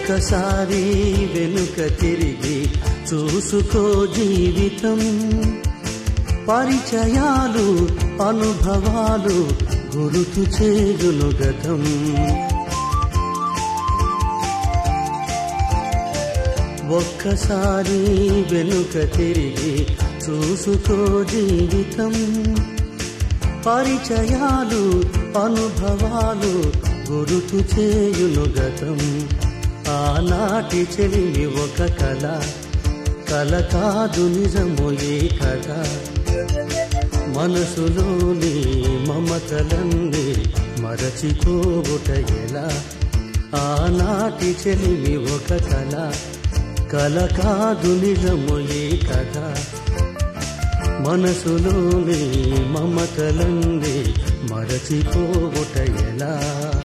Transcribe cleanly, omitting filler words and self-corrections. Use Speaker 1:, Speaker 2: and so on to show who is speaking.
Speaker 1: ఒక్కసారి వెనుక తిరిగి చూసుకో జీవితం, పరిచయాలు అనుభవాలు గురుతు చేయును గతం. ఒక్కసారి వెనుక తిరిగి చూసుకో జీవితం, పరిచయాలు అనుభవాలు గురుతు చేయును గతం. ఆనాటి చెలిమి ఒక కళ, కల కాదు నిజము ఏ కథ. మనసులోని మమతలన్నీ మరచిపోవుట ఎలా. ఆనాటి చెలిమి ఒక కళ, కల కాదు నిజము ఏ కథ. మనసులోని మమతలన్నీ మరచిపోవుట ఎలా.